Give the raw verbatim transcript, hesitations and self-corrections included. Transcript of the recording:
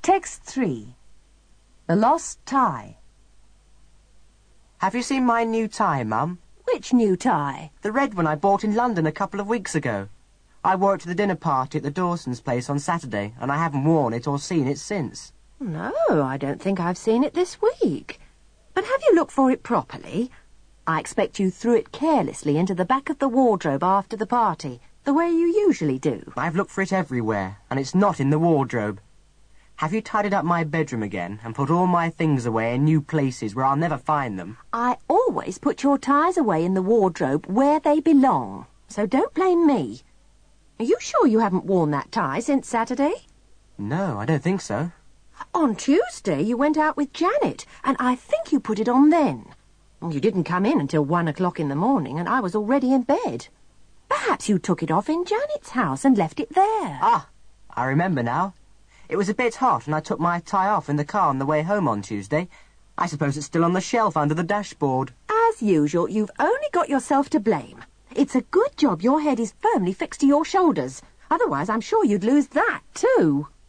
Text three. The Lost Tie. Have you seen my new tie, Mum? Which new tie? The red one I bought in London a couple of weeks ago. I wore it to the dinner party at the Dawsons' place on Saturday, and I haven't worn it or seen it since. No, I don't think I've seen it this week. But have you looked for it properly? I expect you threw it carelessly into the back of the wardrobe after the party, the way you usually do. I've looked for it everywhere, and it's not in the wardrobe. Have you tidied up my bedroom again and put all my things away in new places where I'll never find them? I always put your ties away in the wardrobe where they belong, so don't blame me. Are you sure you haven't worn that tie since Saturday? No, I don't think so. On Tuesday you went out with Janet, and I think you put it on then. You didn't come in until one o'clock in the morning, and I was already in bed. Perhaps you took it off in Janet's house and left it there. Ah, I remember now. It was a bit hot, and I took my tie off in the car on the way home on Tuesday. I suppose it's still on the shelf under the dashboard. As usual, you've only got yourself to blame. It's a good job your head is firmly fixed to your shoulders. Otherwise, I'm sure you'd lose that, too.